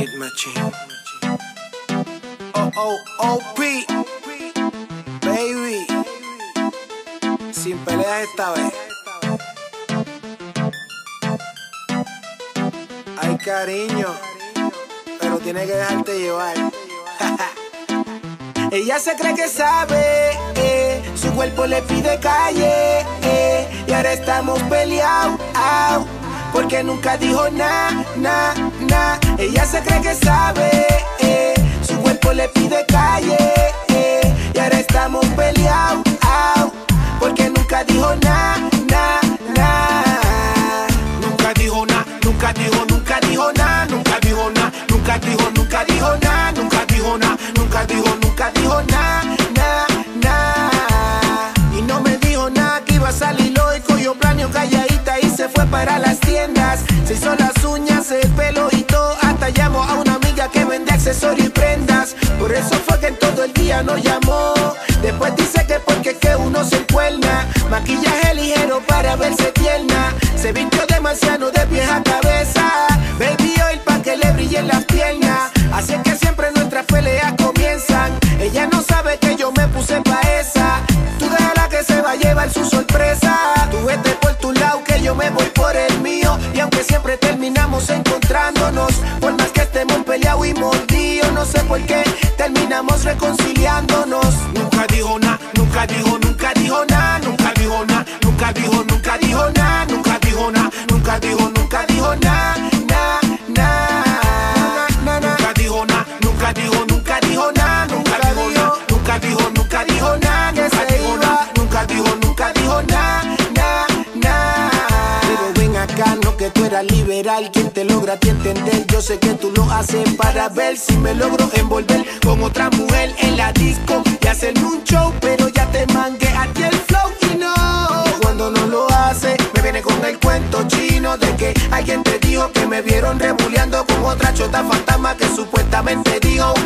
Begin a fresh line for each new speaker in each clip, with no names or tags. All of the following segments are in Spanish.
Beat Machine. O-O-O-P, baby. Sin peleas esta vez. Hay cariño, pero tiene que dejarte llevar. Ella se cree que sabe, su cuerpo le pide calle, y ahora estamos peleados, porque nunca dijo na. Ella se cree que sabe, su cuerpo le pide calle, y ahora estamos peleados, porque nunca dijo na. Nunca dijo na, nunca dijo na, nunca dijo na, nunca dijo na, nunca dijo na, nunca dijo na. Y no me dijo nada que iba a salir hoy, cogió planeo calladita y se fue para las tiendas. Se hizo las uñas, el pelo y todo, hasta llamó a una amiga que vende accesorios y prendas. Por eso fue que en todo el día nos llamó. Después dice que porque es que uno se encuerna, maquillaje ligero para verse tierna. Se vistió demasiado de pies a cabeza, baby oil pa' que le brillen las piernas. Así es que siempre nuestras peleas comienzan. Ella no sabe que yo me puse pa' esa. Tú déjala que se va a llevar su sorpresa. Tú vete por tu lado que yo me voy por el mío. Y aunque siempre terminamos encontrándonos, por más que estemos peleados y mordidos, no sé por qué terminamos reconciliándonos. Nunca dijo na, nunca dijo na, nunca dijo na, nunca dijo na, nunca dijo na, nunca dijo na, nunca dijo na. Nunca dijo na, nunca dijo na, nunca dijo na, nunca dijo na, nunca dijo na. Pero ven acá, no que tú eras liberal, quien te logra a ti entender. Yo sé que tú lo haces para ver si me logro envolver con otra mujer en la disco y hacerme un show, pero ya te mangué a ti el flow y no. Cuando no lo hace, me viene con el cuento chino de que alguien te dijo que me vieron rebuleando con otra chota fantasma que supuestamente dijo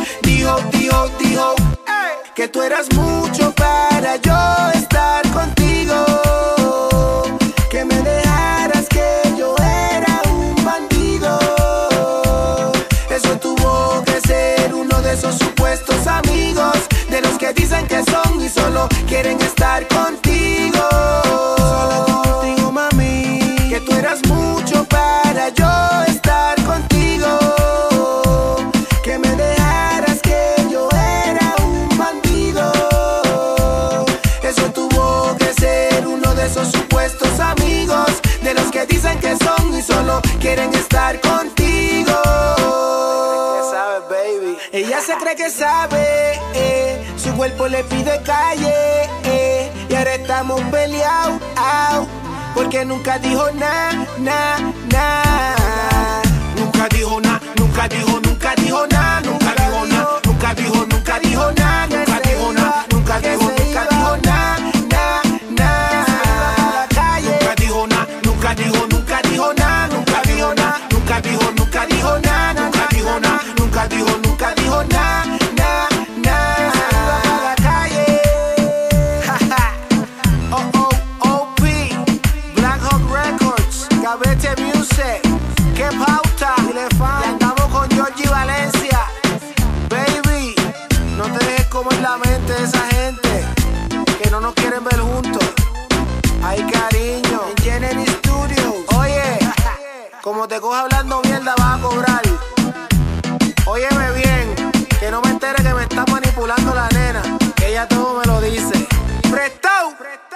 que tú eras mucho para yo estar contigo, que me dejaras que yo era un bandido. Eso tuvo que ser uno de esos supuestos amigos, de los que dicen que son y solo quieren estar contigo. Solo contigo, mami, que tú eras mucho para yo estar contigo, que me dejaras que yo era un bandido. Eso tuvo que ser uno de esos supuestos amigos, de los que dicen que son y solo quieren estar contigo. Ella se cree que sabe, su cuerpo le pide calle, y ahora estamos peleados, porque nunca dijo na. Nunca dijo na, nunca dijo na, nunca dijo na, nunca dijo na, nunca dijo na, nunca dijo na, nunca dijo na. Nunca dijo na, nunca dijo na, nunca dijo na, nunca dijo na, nunca dijo na, nunca dijo na, nunca dijo na. O-O-O-P, Black Hawk Records, Gavete Music, Que Pauta, y andamos con Georgie Valencia. Baby, no te dejes comer la mente de esa gente que no nos quieren ver juntos. Hay cariño en Jenny Studios. Oye, como te coja hablando mierda vas a cobrar. Óyeme bien, que no me entere que me está manipulando la nena, que ella todo me lo dice. ¡Prestao!